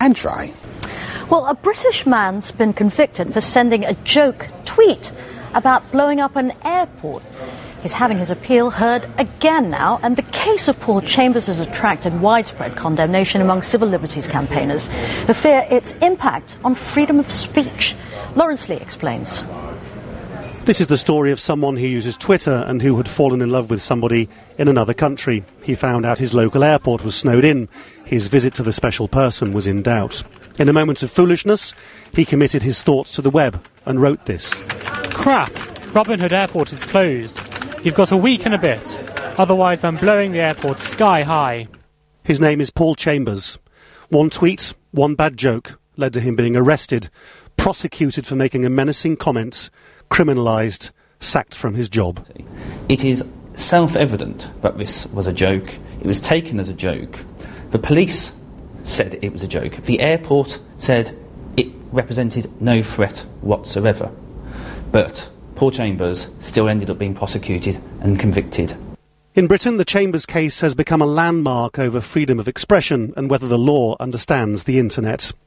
can try. Well, a British man's been convicted for sending a joke tweet about blowing up an airport. He's having his appeal heard again now, and the case of Paul Chambers has attracted widespread condemnation among civil liberties campaigners who fear its impact on freedom of speech. Lawrence Lee explains. This is the story of someone who uses Twitter and who had fallen in love with somebody in another country. He found out his local airport was snowed in. His visit to the special person was in doubt. In a moment of foolishness, he committed his thoughts to the web and wrote this. Crap! Robin Hood Airport is closed. You've got a week and a bit. Otherwise I'm blowing the airport sky high. His name is Paul Chambers. One tweet, one bad joke, led to him being arrested, prosecuted for making a menacing comment, criminalised, sacked from his job. It is self-evident that this was a joke. It was taken as a joke. The police said it was a joke. The airport said it represented no threat whatsoever. But Paul Chambers still ended up being prosecuted and convicted. In Britain, the Chambers case has become a landmark over freedom of expression and whether the law understands the internet.